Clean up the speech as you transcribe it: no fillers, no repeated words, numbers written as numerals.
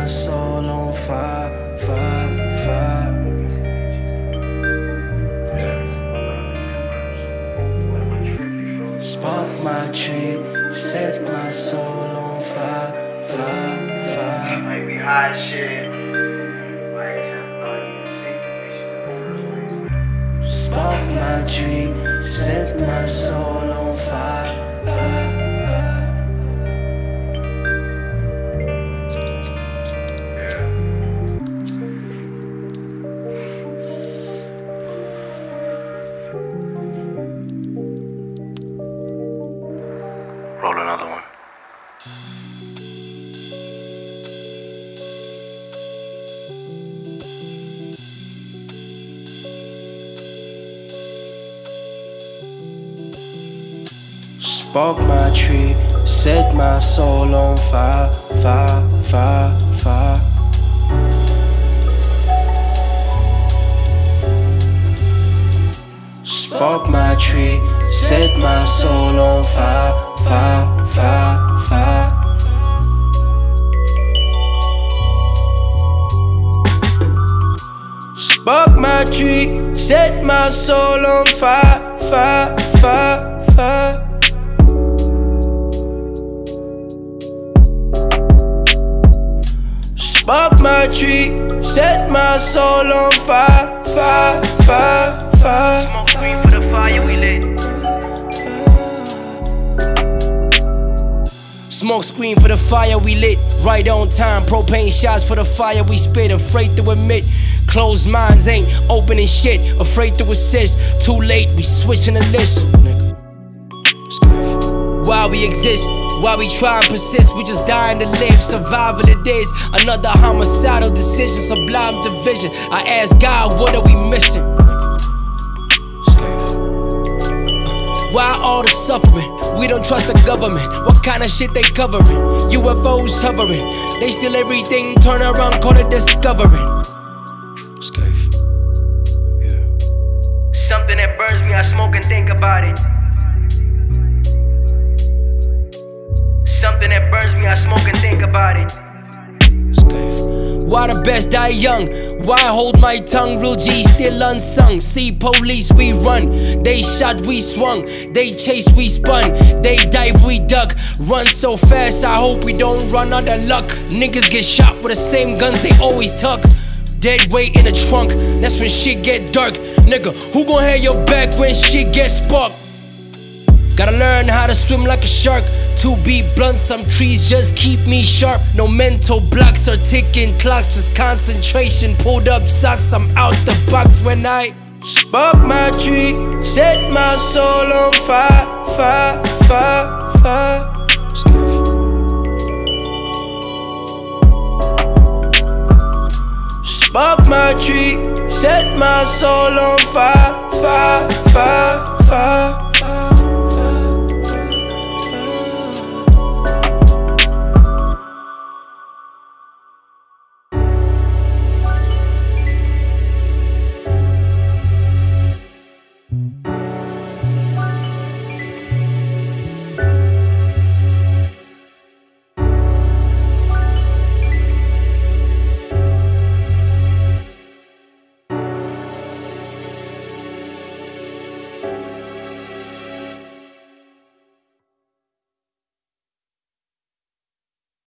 my soul on fire, fire, fire. Spark my tree, set my soul on fire, fire, fire. Might be high as shit. Spark my tree, set my soul on fire, fire, fire. Roll another one. Spark my tree, set my soul on fire, fire, fire, fire. Spark my tree, set my soul on fire, fire, fire, fire. Spark my tree, set my soul on fire, fire, fire, fire. Spark my tree, set my soul on fire, fire, fire, fire. Smoke screen for the fire we lit. Smoke screen for the fire we lit. Right on time, propane shots for the fire we spit. Afraid to admit, closed minds ain't opening shit. Afraid to assist, too late, we switching the list. Nigga. Why we exist, why we try and persist. We just dying to live, survival it is. Another homicidal decision, sublime division. I ask God, what are we missing? Why all the suffering? We don't trust the government. What kind of shit they covering? UFOs hovering. They steal everything, turn around, call it discovering. Something that burns me, I smoke and think about it. Something that burns me, I smoke and think about it. Why the best die young? Why hold my tongue? Real G still unsung. See police, we run. They shot, we swung. They chased, we spun. They dive, we duck. Run so fast, I hope we don't run out of luck. Niggas get shot with the same guns they always tuck. Dead weight in the trunk, that's when shit get dark. Nigga, who gon' have your back when shit gets sparked? Gotta learn how to swim like a shark. To be blunt, some trees just keep me sharp. No mental blocks or ticking clocks, just concentration. Pulled up socks, I'm out the box when I spark my tree, set my soul on fire, fire, fire, fire. Spark my tree, set my soul on fire, fire, fire, fire.